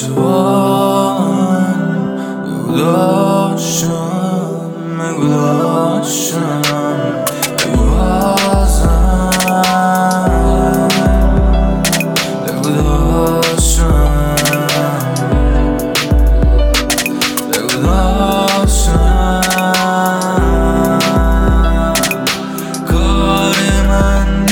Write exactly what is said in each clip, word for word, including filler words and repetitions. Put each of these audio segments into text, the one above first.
اشتباهن بگو داشتم بگو داشتم بگو بازم بگو داشتم بگو داشتم کار من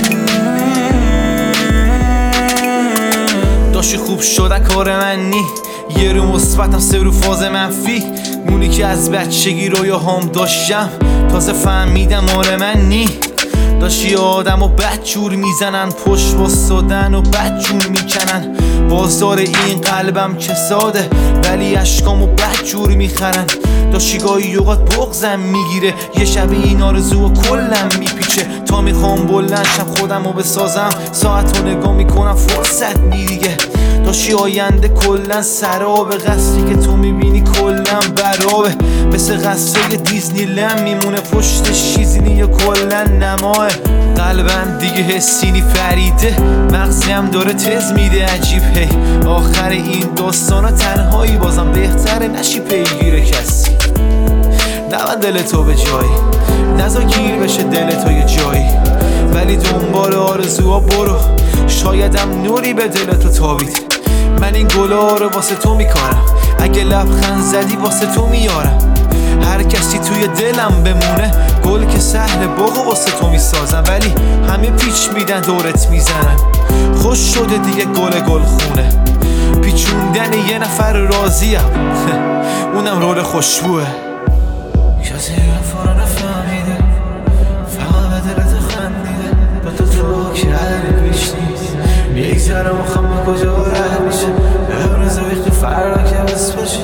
داشتی خوب شدن کار من نی، یه رو مثبتم سه رو فاز منفی. مونی که از بچگی رویا هم داشتم تازه فهمیدم آره من نی. داشتی آدم و بد جور میزنن، پشت باستادن و بد جور میکنن. بازار این قلبم که ساده ولی اشکامو بد جور میخرن. داشتی گاهی اوقات بغزم میگیره، یه شب این آرزو و کلم میپیچه. تا میخوام بلند شم خودمو بسازم، ساعت رو نگاه میکنم فرصت نی دیگه. داشتی آینده کلن سرابه، قصری که تو میبینی کلن برابه. مثل قصرای دیزنی لند میمونه پشتش چیزی نی یا کلن نماه. قلبم دیگه حسینی فریده، مغزیم داره تز میده عجیب. هی آخر این داستانا تنهایی بازم بهتره نشی پیگیر کسی. نبند دل تو به جایی، نزا گیر بشه دل تو یه جایی. ولی دنبال آرزوها برو، شایدم نوری به دل تو تابید. من این گلا رو واسه تو میکارم، اگه لبخند زدی واسه تو میارم. هر کسی توی دلم بمونه، گل که سهل باغو واسه تو میسازم. ولی همه پیچ میدن دورت میزنن، خوش شده دیگه گل گل خونه. پیچوندن یه نفر راضیم اونم رول خوشبوه. کسی رفا رو نفهمیده، فقط به دلت خندیده. با تو تو که عدمی پیش نیست، میگذره مخم به کجا رد میشه. امروز وقتی فردا که بس باشی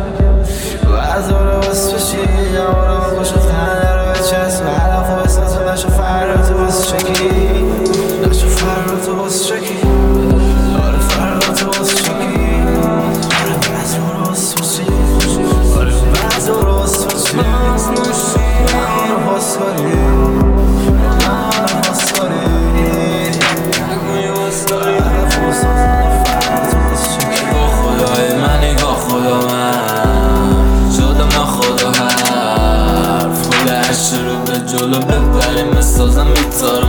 وزاره بس باشی. یمارا من باشو خنده رو بچسب، حرفو بساز و نشو فردا تو بس شکی. نشو فردا تو بس شکی، آره فردا تو بس شکی. آره بعض رو بس باشی، آره بعض رو بس باشی. آره بس کاری آره بس کاری نگوی بس کاری. حرفو بساز و فردا تو بس شکی. با خدای من نگاه خدا من شدم نخدا حرف کل عشق رو به جلو ببریم. بسازم میتارم